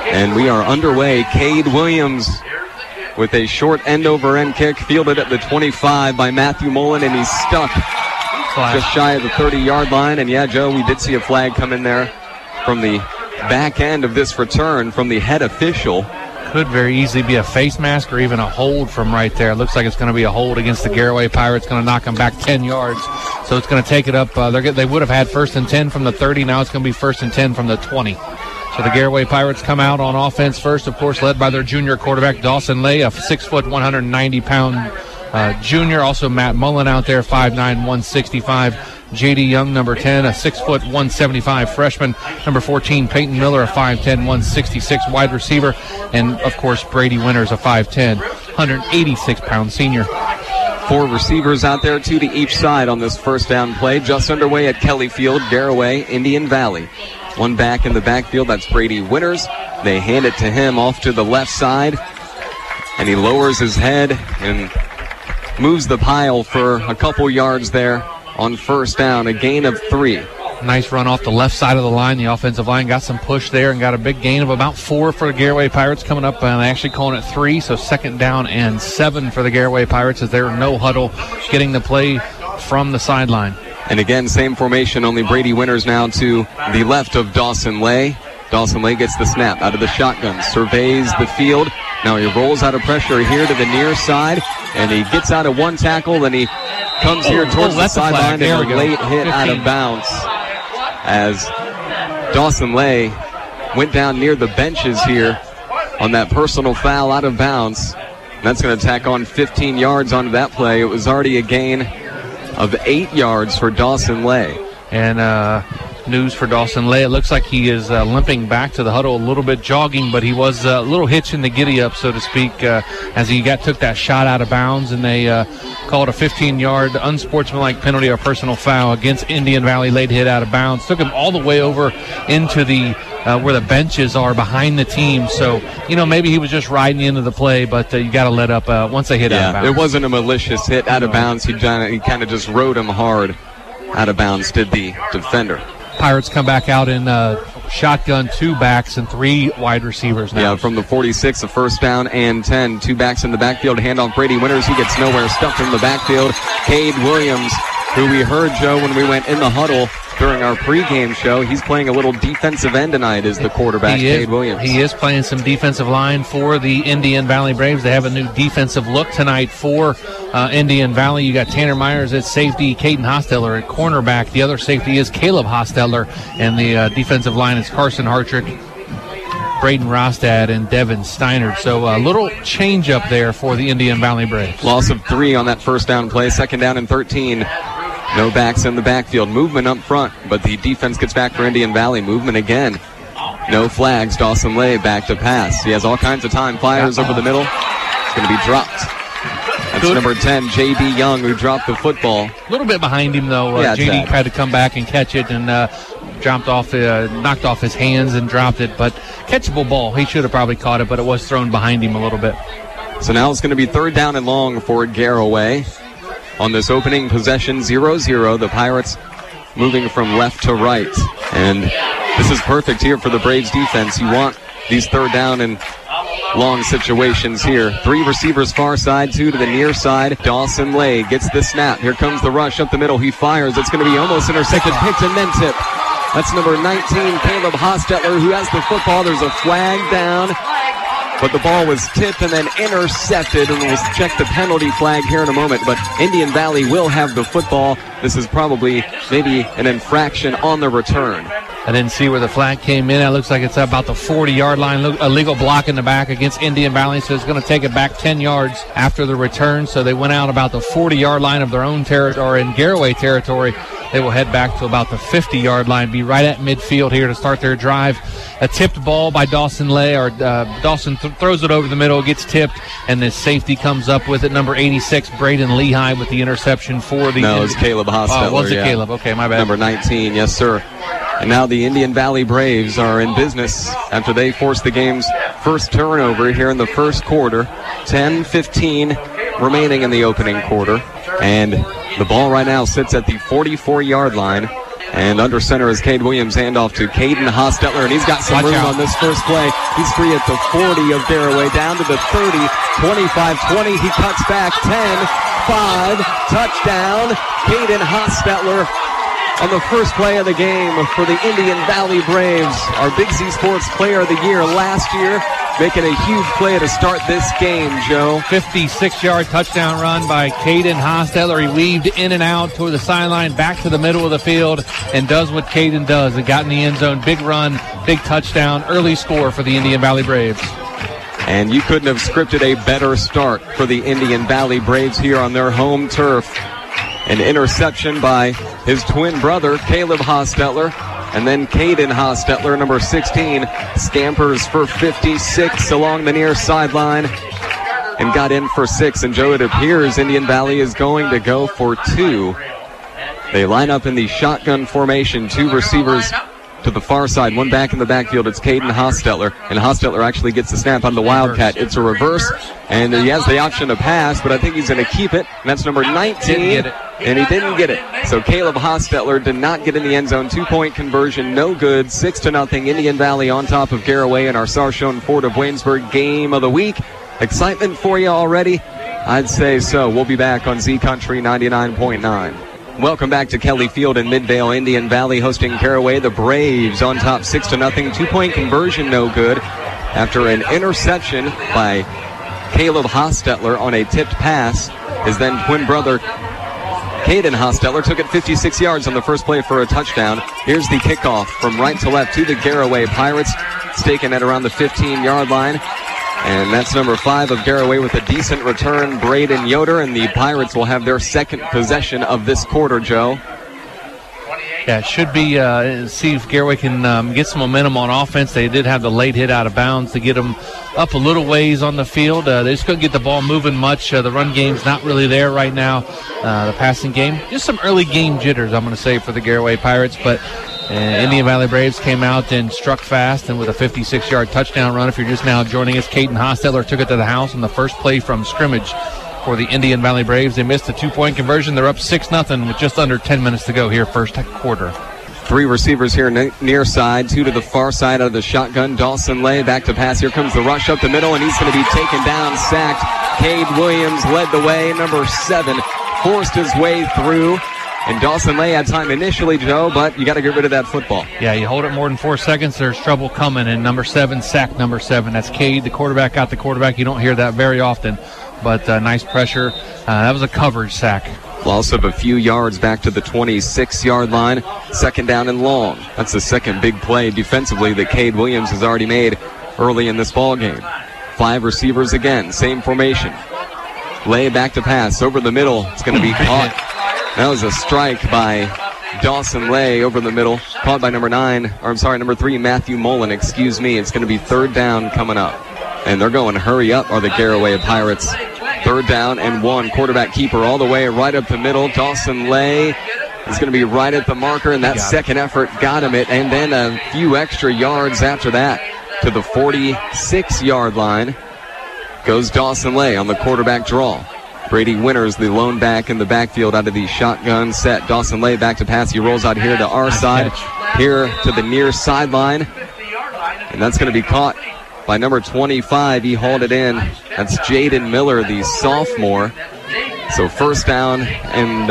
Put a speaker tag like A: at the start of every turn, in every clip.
A: And we are underway. Cade Williams with a short end-over-end kick, fielded at the 25 by Matthew Mullen, and he's stuck just shy of the 30-yard line. And yeah, Joe, we did see a flag come in there from the back end of this return from the head official.
B: Could very easily be a face mask or even a hold from right there. It looks like it's going to be a hold against the Garaway Pirates, going to knock them back 10 yards. So it's going to take it up. They would have had 1st and 10 from the 30. Now it's going to be 1st and 10 from the 20. So the Garaway Pirates come out on offense first, of course, led by their junior quarterback, Dawson Lay, a 6', 190-pound junior. Also Matt Mullen out there, 5'9", 165. J.D. Young, number 10, a 6', 175 freshman. Number 14, Peyton Miller, a 5'10", 166 wide receiver. And, of course, Brady Winters, a 5'10", 186-pound senior.
A: 4 receivers out there, 2 to each side on this first down play. Just underway at Kelly Field, Garaway, Indian Valley. 1 back in the backfield, that's Brady Winters. They hand it to him off to the left side. And he lowers his head and moves the pile for a couple yards there on first down, a gain of 3.
B: Nice run off the left side of the line. The offensive line got some push there and got a big gain of about 4 for the Garaway Pirates coming up, and actually calling it 3, so 2nd down and 7 for the Garaway Pirates as they're no huddle getting the play from the sideline.
A: And again, same formation, only Brady Winters now to the left of Dawson Lay. Dawson Lay gets the snap out of the shotgun, surveys the field. Now he rolls out of pressure here to the near side, and he gets out of 1 tackle, then he comes here towards the sideline, and a late hit 15. Out of bounds as Dawson Lay went down near the benches here on that personal foul out of bounds. And that's going to tack on 15 yards onto that play. It was already a gain of 8 yards for Dawson Lay.
B: And news for Dawson Lay. It looks like he is limping back to the huddle a little bit, jogging, but he was a little hitch in the giddy-up, so to speak, as he took that shot out of bounds, and they called a 15-yard unsportsmanlike penalty or personal foul against Indian Valley. Late hit out of bounds. Took him all the way over into the where the benches are behind the team. So, maybe he was just riding into the play, but you got to let up once they hit out of bounds.
A: It wasn't a malicious hit out of bounds. He kind of just rode him hard out of bounds, did the defender.
B: Pirates come back out in shotgun, 2 backs and 3 wide receivers now.
A: Yeah, from the 46, a 1st down and 10. 2 backs in the backfield. Handoff Brady Winters. He gets nowhere. Stuffed in the backfield. Cade Williams, who we heard, Joe, when we went in the huddle during our pregame show. He's playing a little defensive end tonight as the quarterback, Cade Williams.
B: He is playing some defensive line for the Indian Valley Braves. They have a new defensive look tonight for Indian Valley. You got Tanner Myers at safety, Caden Hosteller at cornerback. The other safety is Caleb Hosteller, and the defensive line is Carson Hartrick, Braden Rostad, and Devin Steiner. So a little change up there for the Indian Valley Braves.
A: Loss of 3 on that first down play. 2nd down and 13. No backs in the backfield. Movement up front, but the defense gets back for Indian Valley. Movement again. No flags. Dawson Lay back to pass. He has all kinds of time. Fires over the middle. It's going to be dropped. That's number 10, J.D. Young, who dropped the football.
B: A little bit behind him, though. J.D. tried to come back and catch it and knocked off his hands and dropped it. But catchable ball. He should have probably caught it, but it was thrown behind him a little bit.
A: So now it's going to be 3rd down and long for Garaway. On this opening possession, 0-0, the Pirates moving from left to right. And this is perfect here for the Braves defense. You want these 3rd down and long situations here. 3 receivers far side, 2 to the near side. Dawson Lay gets the snap. Here comes the rush up the middle. He fires. It's going to be almost intercepted, picked, and then tipped. That's number 19, Caleb Hostetter, who has the football. There's a flag down, but the ball was tipped and then intercepted, and we'll check the penalty flag here in a moment. But Indian Valley will have the football. This is probably maybe an infraction on the return.
B: I didn't see where the flag came in. It looks like it's about the 40-yard line. Illegal block in the back against Indian Valley, so it's going to take it back 10 yards after the return. So they went out about the 40-yard line of their own territory, in Garaway territory. They will head back to about the 50-yard line, be right at midfield here to start their drive. A tipped ball by Dawson Lay, or Dawson throws it over the middle, gets tipped, and the safety comes up with it. Number 86, Braden Lehigh, with the interception for the...
A: No, it's Caleb Hostetter.
B: Oh, was it Caleb? Okay, my bad.
A: Number 19, yes, sir. And now the Indian Valley Braves are in business after they forced the game's first turnover here in the first quarter. 10-15 remaining in the opening quarter. And the ball right now sits at the 44-yard line. And under center is Cade Williams, handoff to Caden Hostetler, and he's got some room on this first play. He's free at the 40 of Garraway, down to the 30, 25-20. He cuts back 10-5, touchdown. Caden Hostetler on the first play of the game for the Indian Valley Braves. Our Big Z Sports Player of the Year last year, making a huge play to start this game, Joe.
B: 56-yard touchdown run by Caden Hostetler. He weaved in and out toward the sideline, back to the middle of the field, and does what Caden does. It got in the end zone. Big run, big touchdown, early score for the Indian Valley Braves.
A: And you couldn't have scripted a better start for the Indian Valley Braves here on their home turf. An interception by his twin brother, Caleb Hostetler. And then Caden Hostetler, number 16, scampers for 56 along the near sideline and got in for 6. And, Joe, it appears Indian Valley is going to go for 2. They line up in the shotgun formation, 2 receivers to the far side, 1 back in the backfield. It's Caden Hostetler, and Hostetler actually gets the snap on the Wildcat. It's a reverse, and he has the option to pass, but I think he's going to keep it, and that's number 19, and he didn't get it. So Caleb Hostetler did not get in the end zone. 2-point conversion, no good. 6-0, Indian Valley on top of Garraway in our Sarshone Ford of Waynesburg game of the week. Excitement for you already? I'd say so. We'll be back on Z Country 99.9. Welcome back to Kelly Field in Midvale. Indian Valley hosting Garraway. The Braves on top 6-0. 2-point conversion, no good. After an interception by Caleb Hostetler on a tipped pass, his then twin brother Caden Hostetler took it 56 yards on the first play for a touchdown. Here's the kickoff from right to left to the Garraway Pirates. It's taken at around the 15-yard line. And that's number 5 of Garraway with a decent return, Braden Yoder, and the Pirates will have their second possession of this quarter, Joe.
B: Yeah, it should be, see if Garraway can get some momentum on offense. They did have the late hit out of bounds to get them up a little ways on the field. They just couldn't get the ball moving much. The run game's not really there right now. The passing game, just some early game jitters, I'm going to say, for the Garraway Pirates, but Indian Valley Braves came out and struck fast and with a 56-yard touchdown run. If you're just now joining us, Caden Hostetler took it to the house on the first play from scrimmage for the Indian Valley Braves. They missed a 2-point conversion. They're up 6-0 with just under 10 minutes to go here first quarter.
A: 3 receivers here near side, 2 to the far side out of the shotgun. Dawson Lay back to pass. Here comes the rush up the middle, and he's going to be taken down, sacked. Cade Williams led the way. Number 7 forced his way through. And Dawson Lay had time initially, Joe, but you got to get rid of that football.
B: Yeah, you hold it more than 4 seconds, there's trouble coming. And number 7, sack number 7. That's Cade, the quarterback, got the quarterback. You don't hear that very often, but nice pressure. That was a coverage sack.
A: Loss of a few yards back to the 26-yard line. 2nd down and long. That's the second big play defensively that Cade Williams has already made early in this ball game. 5 receivers again, same formation. Lay back to pass over the middle. It's going to be caught. That was a strike by Dawson Lay over the middle. Caught by number 3, Matthew Mullen, excuse me. It's going to be 3rd down coming up. And they're going hurry up, are the Garraway Pirates. 3rd down and 1. Quarterback keeper all the way right up the middle. Dawson Lay is going to be right at the marker, and that second effort got him it. And then a few extra yards after that to the 46-yard line goes Dawson Lay on the quarterback draw. Brady Winters, the lone back in the backfield out of the shotgun set. Dawson Lay back to pass. He rolls out here to our side, here to the near sideline. And that's going to be caught by number 25. He hauled it in. That's Jaden Miller, the sophomore. So 1st down and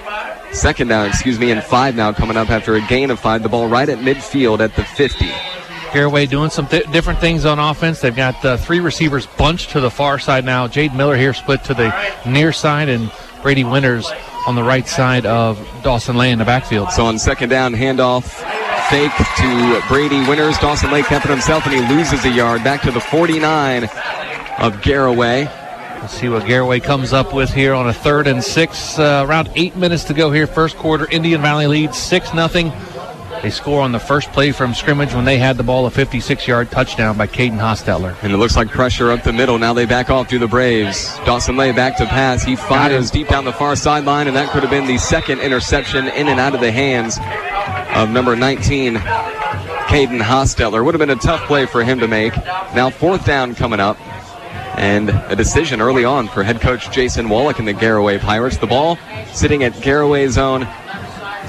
A: 2nd down, and 5 now coming up after a gain of 5. The ball right at midfield at the 50.
B: Garraway doing some different things on offense. They've got 3 receivers bunched to the far side now. Jade Miller here split to the near side, and Brady Winters on the right side of Dawson Lay in the backfield.
A: So on 2nd down, handoff fake to Brady Winters. Dawson Lay kept it himself, and he loses a yard back to the 49 of Garraway.
B: Let's see what Garraway comes up with here on a 3rd and 6. Around 8 minutes to go here, first quarter. Indian Valley leads 6-0. They score on the first play from scrimmage when they had the ball, a 56-yard touchdown by Caden Hostetler.
A: And it looks like pressure up the middle. Now they back off to the Braves. Dawson Lay back to pass. He fires deep down the far sideline, and that could have been the 2nd interception in and out of the hands of number 19, Caden Hostetler. Would have been a tough play for him to make. Now 4th down coming up. And a decision early on for head coach Jason Wallach and the Garraway Pirates. The ball sitting at Garraway's own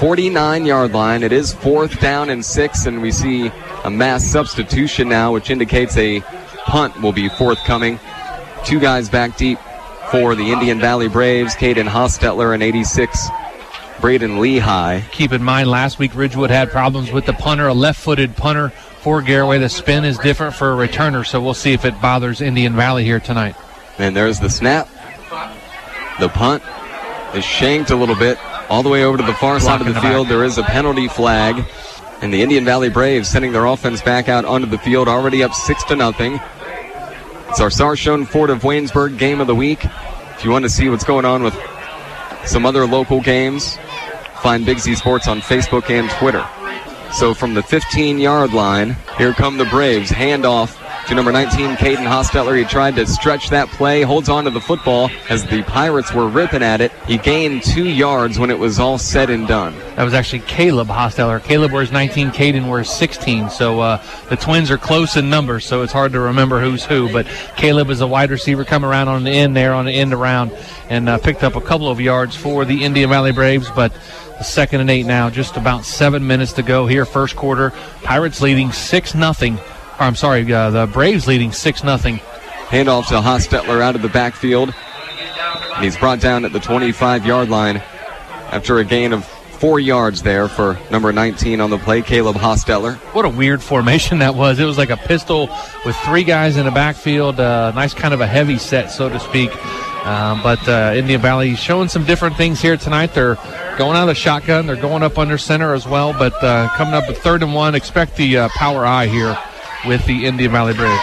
A: 49-yard line. It is 4th down and 6, and we see a mass substitution now, which indicates a punt will be forthcoming. 2 guys back deep for the Indian Valley Braves, Caden Hostetler and 86, Braden Lehigh.
B: Keep in mind, last week Ridgewood had problems with the punter, a left-footed punter for Garaway. The spin is different for a returner, so we'll see if it bothers Indian Valley here tonight.
A: And there's the snap. The punt is shanked a little bit all the way over to the far side of the field. There is a penalty flag, and the Indian Valley Braves sending their offense back out onto the field, already up 6-0. It's our Sarshone Ford of Waynesburg game of the week. If you want to see what's going on with some other local games, find Big Z Sports on Facebook and Twitter. So from the 15-yard line, here come the Braves. Handoff to number 19, Caden Hostetler. He tried to stretch that play, holds on to the football as the Pirates were ripping at it. He gained 2 yards when it was all said and done.
B: That was actually Caleb Hostetler. Caleb wears 19, Caden wears 16. So the twins are close in numbers, so it's hard to remember who's who. But Caleb is a wide receiver, come around on the end there, on the end around, and picked up a couple of yards for the Indian Valley Braves. But 2nd and 8 now, just about 7 minutes to go here, first quarter. Pirates leading 6-0. The Braves leading 6-0.
A: Handoff to Hostetler out of the backfield. And he's brought down at the 25-yard line after a gain of 4 yards there for number 19 on the play, Caleb Hostetler.
B: What a weird formation that was. It was like a pistol with 3 guys in the backfield. Nice kind of a heavy set, so to speak. But Indian Valley showing some different things here tonight. They're going out of the shotgun. They're going up under center as well. But coming up at 3rd and 1, expect the power eye here with the Indian Valley Braves.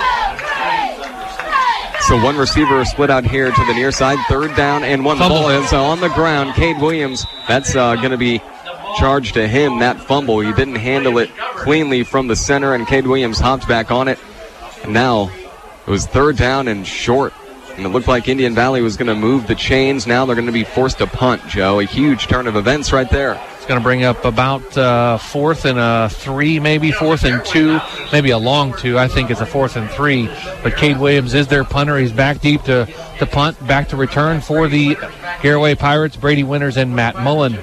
A: So one receiver split out here to the near side. 3rd down and 1.
B: Fumble.
A: Ball is on the ground. Cade Williams, that's going to be charged to him, that fumble. He didn't handle it cleanly from the center, and Cade Williams hopped back on it. And now it was 3rd down and short. And it looked like Indian Valley was going to move the chains. Now they're going to be forced to punt, Joe. A huge turn of events right there.
B: It's going to bring up about 4th and 3, maybe 4th and 2, maybe a long 2. I think it's a 4th and 3. But Cade Williams is their punter. He's back deep to punt, back to return for the Garaway Pirates. Brady Winters and Matt Mullen.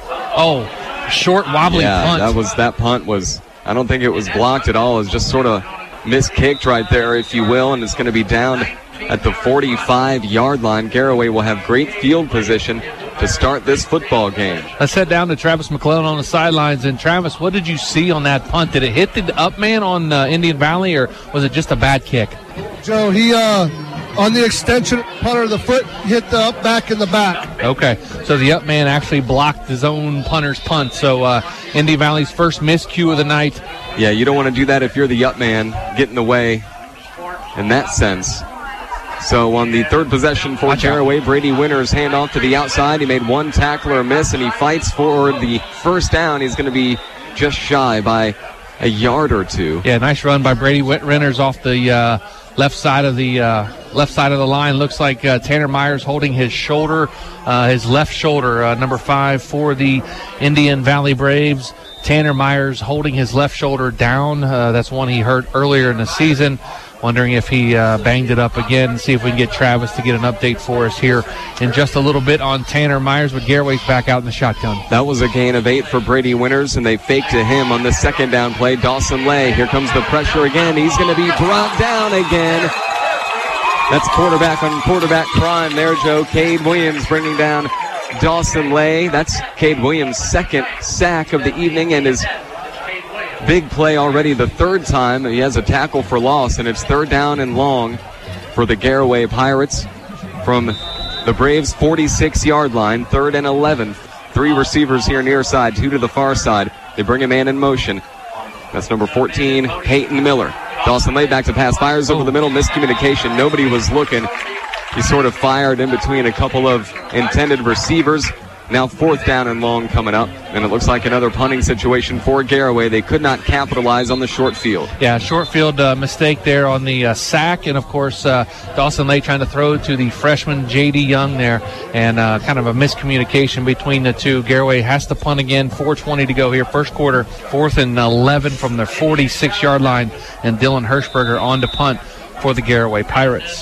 B: Oh, short, wobbly punt.
A: That punt was, I don't think it was blocked at all. It was just sort of miskicked right there, if you will, and it's going to be down at the 45-yard line. Garaway will have great field position to start this football game.
B: Let's head down to Travis McClellan on the sidelines. And Travis, what did you see on that punt? Did it hit the up man on Indian Valley, or was it just a bad kick?
C: Joe, he on the extension punter of the foot hit the up back in the back.
B: Okay, so the up man actually blocked his own punter's punt. So Indian Valley's first miscue of the night.
A: Yeah, you don't want to do that if you're the up man, get in the way in that sense. So on the 3rd possession for Garaway, Brady Winters hand off to the outside. He made 1 tackler miss, and he fights for the 1st down. He's going to be just shy by a yard or 2.
B: Yeah, nice run by Brady Winters off the left side of the line. Looks like Tanner Myers holding his shoulder, his left shoulder, number 5 for the Indian Valley Braves. Tanner Myers holding his left shoulder down. That's one he hurt earlier in the season. Wondering if he banged it up again. See if we can get Travis to get an update for us here in just a little bit on Tanner Myers, but Garaway's back out in the shotgun.
A: That was a gain of 8 for Brady Winters, and they faked to him on the 2nd down play. Dawson Lay, here comes the pressure again. He's going to be brought down again. That's quarterback on quarterback crime there, Joe. Cade Williams bringing down Dawson Lay. That's Cade Williams' 2nd sack of the evening, and his big play already the 3rd time. He has a tackle for loss, and it's 3rd down and long for the Garaway Pirates from the Braves' 46-yard line. 3rd and 11. 3 receivers here near side, 2 to the far side. They bring a man in motion. That's number 14, Peyton Miller. Dawson Lay back to pass, fires over the middle, miscommunication. Nobody was looking. He sort of fired in between a couple of intended receivers. Now 4th down and long coming up, and it looks like another punting situation for Garaway. They could not capitalize on the short field.
B: Yeah, short field mistake there on the sack, and of course Dawson Lay trying to throw to the freshman J.D. Young there, and kind of a miscommunication between the two. Garaway has to punt again, 4:20 to go here, first quarter, 4th and 11 from their 46-yard line, and Dylan Hirschberger on to punt for the Garaway Pirates.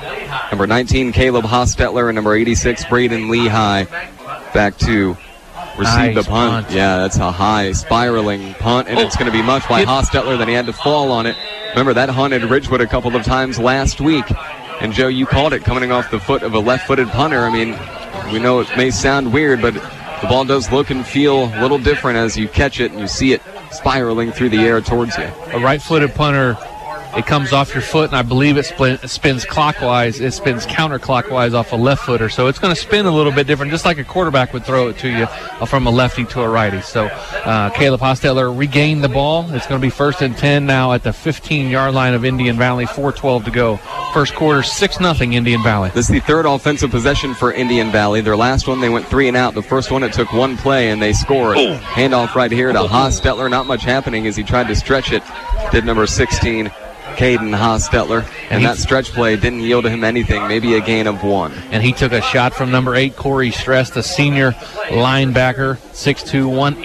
A: Number 19, Caleb Hostetler, and number 86, Braden Lehigh, back to received
B: Nice
A: the punt.
B: punt.
A: Yeah, that's a high spiraling punt, and it's going to be much by Hostetler. Then he had to fall on it. Remember, that hunted Ridgewood a couple of times last week. And, Joe, you called it coming off the foot of a left-footed punter. I mean, we know it may sound weird, but the ball does look and feel a little different as you catch it and you see it spiraling through the air towards you.
B: A right-footed punter, it comes off your foot, and I believe it spins clockwise. It spins counterclockwise off a left footer, so it's going to spin a little bit different, just like a quarterback would throw it to you from a lefty to a righty. So Caleb Hostetler regained the ball. It's going to be 1st and 10 now at the 15-yard line of Indian Valley, 4:12 to go. First quarter, 6-0 Indian Valley.
A: This is the third offensive possession for Indian Valley. Their last one, they went 3 and out. The first one, it took one play, and they scored. Handoff right here to Hostetler. Not much happening as he tried to stretch it. Did number 16, Caden Hostetler, and that stretch play didn't yield him anything, maybe a gain of 1.
B: And he took a shot from number 8, Corey Stress, the senior linebacker, 6'2",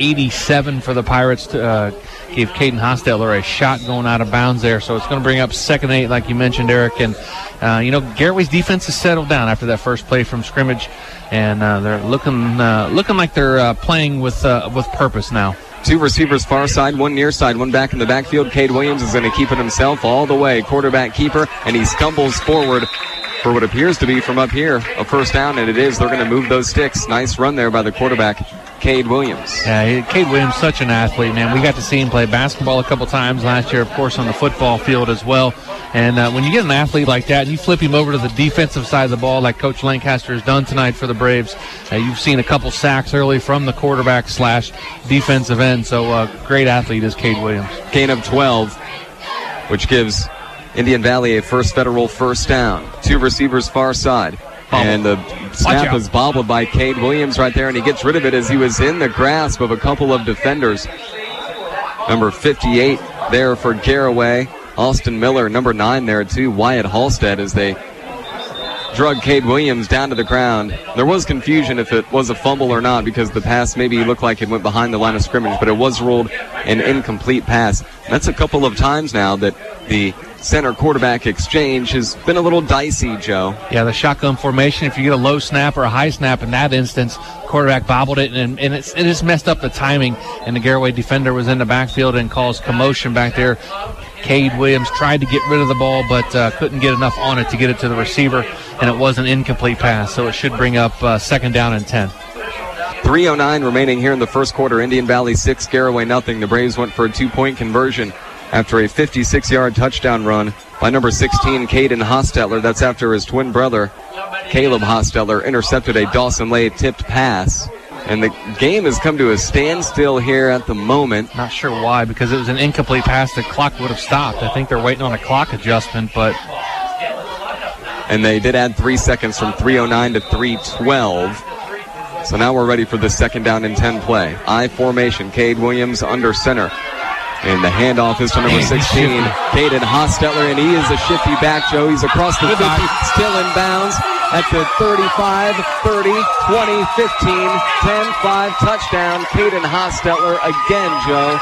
B: 187 for the Pirates. Gave Caden Hostetler a shot going out of bounds there, so it's going to bring up 2nd and 8, like you mentioned, Eric. And, Garaway's defense has settled down after that first play from scrimmage, and they're looking like they're playing with purpose now.
A: 2 receivers far side, 1 near side, 1 back in the backfield. Cade Williams is going to keep it himself all the way. Quarterback keeper, and he stumbles forward for what appears to be from up here a first down, and it is. They're going to move those sticks. Nice run there by the quarterback, Cade Williams.
B: Yeah, Cade Williams, such an athlete, man. We got to see him play basketball a couple times last year, of course, on the football field as well. And when you get an athlete like that and you flip him over to the defensive side of the ball like Coach Lancaster has done tonight for the Braves, you've seen a couple sacks early from the quarterback / defensive end. So great athlete is Cade Williams.
A: Gain of 12, which gives Indian Valley a first federal first down. 2 receivers far side. And the snap was bobbled by Cade Williams right there, and he gets rid of it as he was in the grasp of a couple of defenders. Number 58 there for Garaway. Austin Miller, number 9 there too, Wyatt Halstead, as they drug Cade Williams down to the ground. There was confusion if it was a fumble or not because the pass maybe looked like it went behind the line of scrimmage, but it was ruled an incomplete pass. That's a couple of times now that the center quarterback exchange has been a little dicey, Joe.
B: Yeah, the shotgun formation, if you get a low snap or a high snap in that instance, quarterback bobbled it, and it just messed up the timing, and the Garaway defender was in the backfield and caused commotion back there. Cade Williams tried to get rid of the ball, but couldn't get enough on it to get it to the receiver, and it was an incomplete pass, so it should bring up 2nd down and 10.
A: 3:09 remaining here in the first quarter. Indian Valley 6, Garaway nothing. The Braves went for a 2-point conversion after a 56-yard touchdown run by number 16, Caden Hostetler. That's after his twin brother, Caleb Hostetler, intercepted a Dawson Lay tipped pass. And the game has come to a standstill here at the moment.
B: Not sure why, because it was an incomplete pass. The clock would have stopped. I think they're waiting on a clock adjustment, but...
A: And they did add 3 seconds from 3:09 to 3:12. So now we're ready for the 2nd down and 10 play. I formation, Cade Williams under center. And the handoff is to number 16, Caden Hostetler, and he is a shifty back, Joe. He's across the 50, still in bounds at the 35, 30, 20, 15, 10, 5, touchdown. Caden Hostetler again, Joe.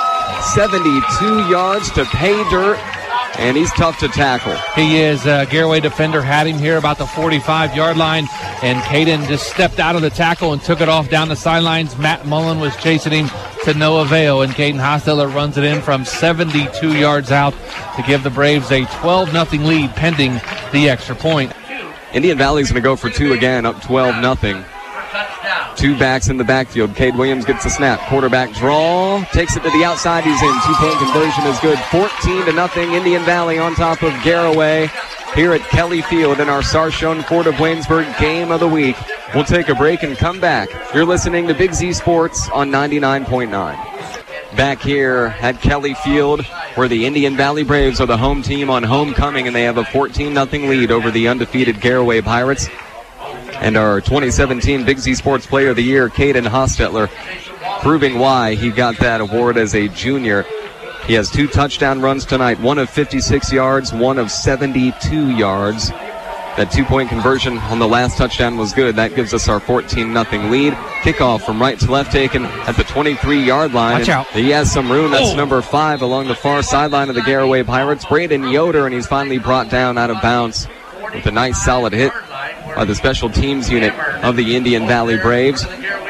A: 72 yards to pay dirt, and he's tough to tackle.
B: He is. Garaway defender had him here about the 45-yard line, and Caden just stepped out of the tackle and took it off down the sidelines. Matt Mullen was chasing him to no avail, and Caden Hostetler runs it in from 72 yards out to give the Braves a 12-0 lead pending the extra point.
A: Indian Valley's going to go for 2 again, up 12-0. 2 backs in the backfield. Cade Williams gets the snap. Quarterback draw. Takes it to the outside. He's in. 2-point conversion is good. 14-0. Indian Valley on top of Garaway here at Kelly Field in our Sarshone Ford of Waynesburg Game of the Week. We'll take a break and come back. You're listening to Big Z Sports on 99.9. Back here at Kelly Field, where the Indian Valley Braves are the home team on homecoming, and they have a 14-0 lead over the undefeated Garaway Pirates. And our 2017 Big Z Sports Player of the Year, Caden Hostetler, proving why he got that award as a junior. He has 2 touchdown runs tonight, one of 56 yards, one of 72 yards. That 2-point conversion on the last touchdown was good. That gives us our 14-0 lead. Kickoff from right to left taken at the 23-yard line.
B: Watch out.
A: He has some room. That's number 5 along the far sideline of the Garaway Pirates, Braden Yoder, and he's finally brought down out of bounds with a nice solid hit by the special teams unit of the Indian Valley Braves.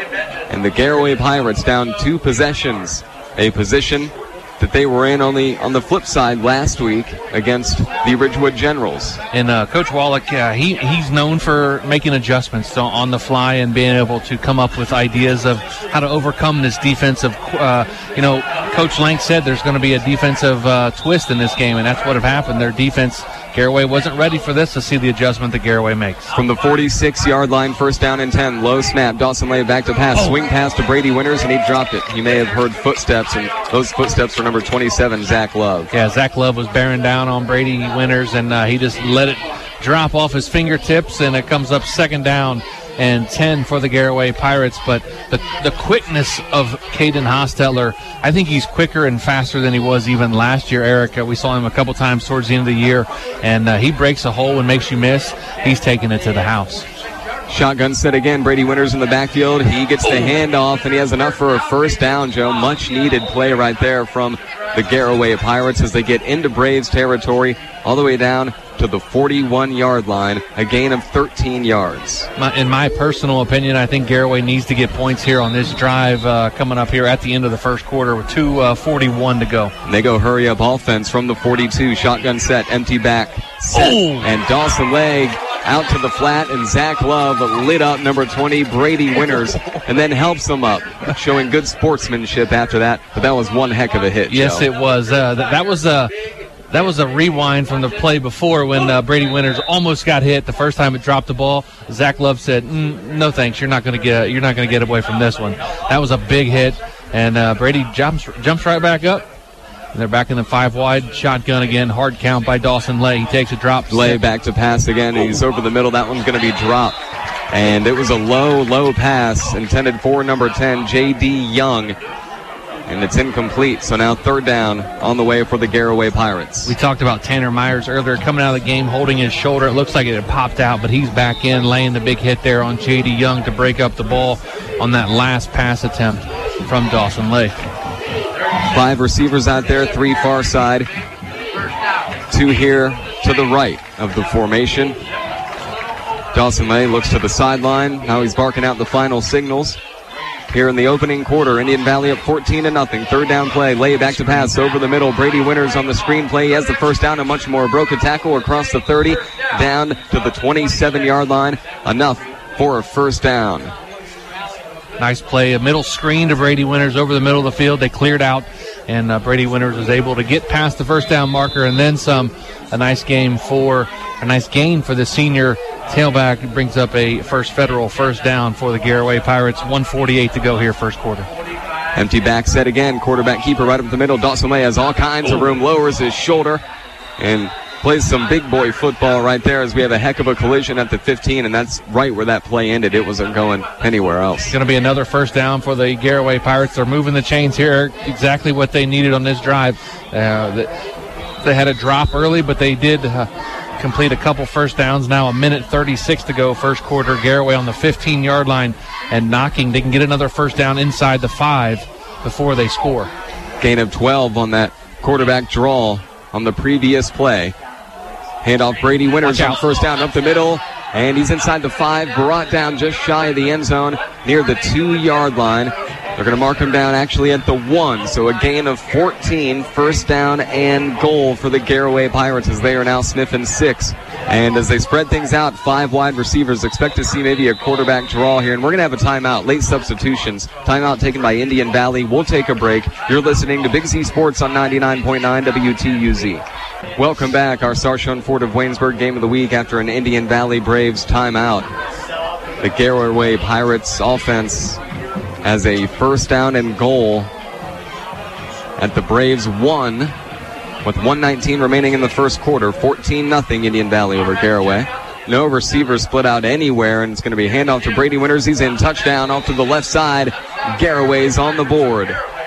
A: And the Garaway Pirates down 2 possessions, a position that they were in only on the flip side last week against the Ridgewood Generals.
B: And Coach Wallach, he's known for making adjustments on the fly and being able to come up with ideas of how to overcome this defensive. Coach Lang said there's going to be a defensive twist in this game, and that's what have happened. Their defense, Garaway wasn't ready for this, to see the adjustment that Garaway makes.
A: From the 46-yard line, first down and 10. Low snap. Dawson Lay back to pass. Swing pass to Brady Winters, and he dropped it. You may have heard footsteps, and those footsteps were number 27, Zach Love.
B: Yeah, Zach Love was bearing down on Brady Winters, and he just let it drop off his fingertips, and it comes up second down and 10 for the Garaway Pirates. But the quickness of Caden Hostetler, I think he's quicker and faster than he was even last year, Eric. We saw him a couple times towards the end of the year, and he breaks a hole and makes you miss. He's taking it to the house.
A: Shotgun set again. Brady Winters in the backfield. He gets the handoff, and he has enough for a first down, Joe. Much needed play right there from the Garaway Pirates as they get into Braves territory all the way down to the 41-yard line, a gain of 13 yards.
B: In my personal opinion, I think Garaway needs to get points here on this drive coming up here at the end of the first quarter with 2:41 to go.
A: And they go hurry-up offense from the 42. Shotgun set, empty back, set, and Dawson Lay out to the flat, and Zach Love lit up number 20, Brady Winters, and then helps him up, showing good sportsmanship after that. But that was one heck of a hit,
B: Yes,
A: Joe.
B: it was. That was a rewind from the play before when Brady Winters almost got hit the first time it dropped the ball. Zach Love said, "No thanks, you're not going to get away from this one." That was a big hit, and Brady jumps right back up. And they're back in the 5 wide shotgun again. Hard count by Dawson Lay. He takes a drop.
A: Lay back to pass again. He's over the middle. That one's going to be dropped. And it was a low pass intended for number 10, J.D. Young. And it's incomplete. So now third down on the way for the Garaway Pirates.
B: We talked about Tanner Myers earlier coming out of the game holding his shoulder. It looks like it had popped out, but he's back in, laying the big hit there on J.D. Young to break up the ball on that last pass attempt from Dawson Lay.
A: 5 receivers out there, 3 far side, 2 here to the right of the formation. Dawson Lay looks to the sideline. Now he's barking out the final signals. Here in the opening quarter, Indian Valley up 14-0. Third down play. Lay back to pass over the middle. Brady Winters on the screen play. He has the first down and much more. Broke a tackle across the 30 down to the 27-yard line. Enough for a first down.
B: Nice play. A middle screen to Brady Winters over the middle of the field. They cleared out, and Brady Winters was able to get past the first down marker and then some. A nice gain for the senior tailback. It brings up a first federal first down for the Garaway Pirates. 1:48 to go here, first quarter.
A: Empty back set again. Quarterback keeper right up the middle. Dawson Lay has all kinds of room. Lowers his shoulder and plays some big boy football right there as we have a heck of a collision at the 15, and that's right where that play ended. It wasn't going anywhere else.
B: It's going to be another first down for the Garaway Pirates. They're moving the chains here. Exactly what they needed on this drive. They had a drop early, but they did complete a couple first downs. Now 1:36 to go, first quarter. Garaway on the 15-yard line and knocking. They can get another first down inside the 5 before they score.
A: Gain of 12 on that quarterback draw on the previous play. Handoff Brady Winters on first down up the middle, and he's inside the 5, brought down just shy of the end zone near the 2-yard line. They're going to mark him down actually at the 1, so a gain of 14, first down and goal for the Garaway Pirates as they are now sniffing 6. And as they spread things out, 5 wide receivers, expect to see maybe a quarterback draw here. And we're going to have a timeout, late substitutions. Timeout taken by Indian Valley. We'll take a break. You're listening to Big Z Sports on 99.9 WTUZ. Welcome back. Our Sarchon Ford of Waynesburg game of the week after an Indian Valley Braves timeout. The Garaway Pirates offense as a first down and goal at the Braves 1 with 1:19 remaining in the first quarter. 14-0 Indian Valley over Garaway. No receivers split out anywhere, and it's going to be a handoff to Brady Winters. He's in, touchdown off to the left side. Garaway's on the board.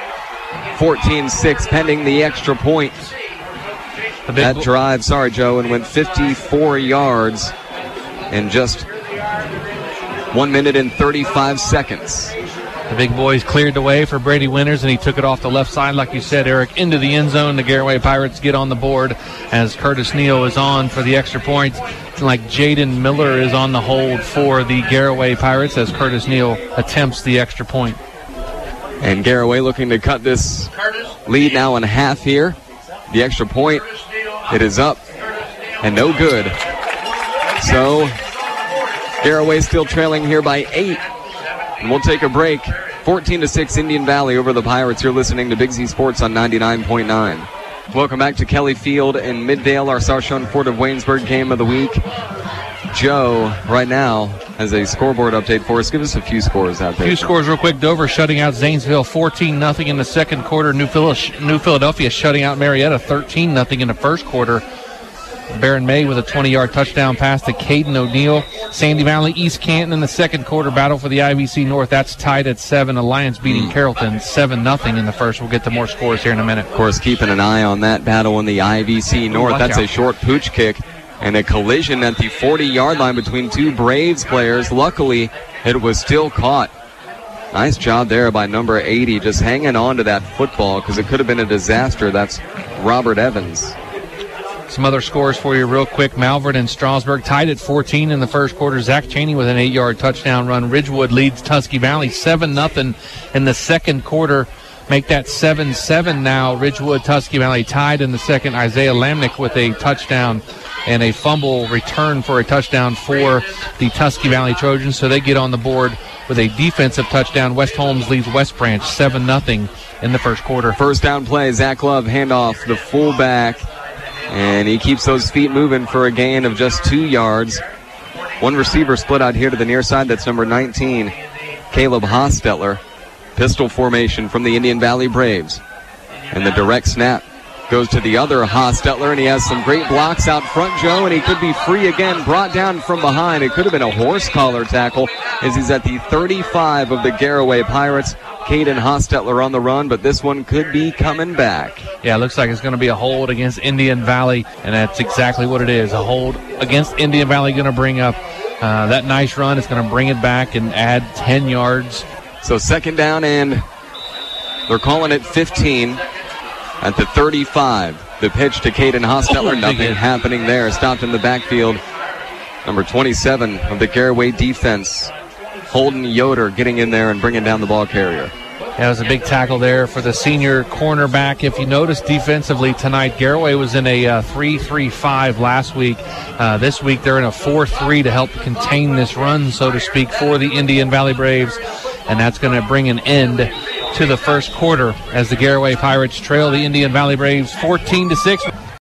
A: 14-6 pending the extra point. That drive, sorry Joe, and went 54 yards in just 1 minute and 35 seconds.
B: The big boys cleared the way for Brady Winters, and he took it off the left side, like you said, Eric, into the end zone. The Garaway Pirates get on the board as Curtis Neal is on for the extra point. It's like Jaden Miller is on the hold for the Garaway Pirates as Curtis Neal attempts the extra point.
A: And Garaway looking to cut this lead now in half here. The extra point, it is up and no good. So Garaway still trailing here by 8. And we'll take a break. 14-6 Indian Valley over the Pirates. You're listening to Big Z Sports on 99.9. Welcome back to Kelly Field in Middale, our Sarchon Ford of Waynesburg game of the week. Joe, right now, has a scoreboard update for us. Give us a few scores out there.
B: A few scores real quick. Dover shutting out Zanesville 14-0 in the second quarter. New Philadelphia shutting out Marietta 13-0 in the first quarter. Baron May with a 20-yard touchdown pass to Caden O'Neill. Sandy Valley, East Canton in the second quarter. Battle for the IVC North. That's tied at 7. Alliance beating Carrollton 7-0 in the first. We'll get to more scores here in a minute.
A: Of course, keeping an eye on that battle in the IVC North. That's a short pooch kick and a collision at the 40-yard line between two Braves players. Luckily, it was still caught. Nice job there by number 80, just hanging on to that football because it could have been a disaster. That's Robert Evans.
B: Some other scores for you real quick. Malvern and Strasburg tied at 14 in the first quarter. Zach Cheney with an 8-yard touchdown run. Ridgewood leads Tusky Valley 7-0 in the second quarter. Make that 7-7 now. Ridgewood, Tusky Valley tied in the second. Isaiah Lamnick with a touchdown and a fumble return for a touchdown for the Tusky Valley Trojans. So they get on the board with a defensive touchdown. West Holmes leads West Branch 7-0 in the first quarter.
A: First down play, Zach Love handoff, the fullback. And he keeps those feet moving for a gain of just 2 yards. One receiver split out here to the near side. That's number 19, Caleb Hostetler. Pistol formation from the Indian Valley Braves. And the direct snap goes to the other Hostetler, and he has some great blocks out front, Joe, and he could be free again, brought down from behind. It could have been a horse collar tackle as he's at the 35 of the Garaway Pirates. Caden Hostetler on the run, but this one could be coming back.
B: Yeah, it looks like it's going to be a hold against Indian Valley, and that's exactly what it is. A hold against Indian Valley, going to bring up that nice run. It's going to bring it back and add 10 yards.
A: So second down, and they're calling it 15 at the 35. The pitch to Caden Hostetler, nothing happening there. Stopped in the backfield. Number 27 of the Garaway defense, Holden Yoder, getting in there and bringing down the ball carrier.
B: That was a big tackle there for the senior cornerback. If you notice defensively tonight, Garaway was in a 3-3-5 last week. This week they're in a 4-3 to help contain this run, so to speak, for the Indian Valley Braves. And that's going to bring an end to the first quarter as the Garaway Pirates trail the Indian Valley Braves 14-6.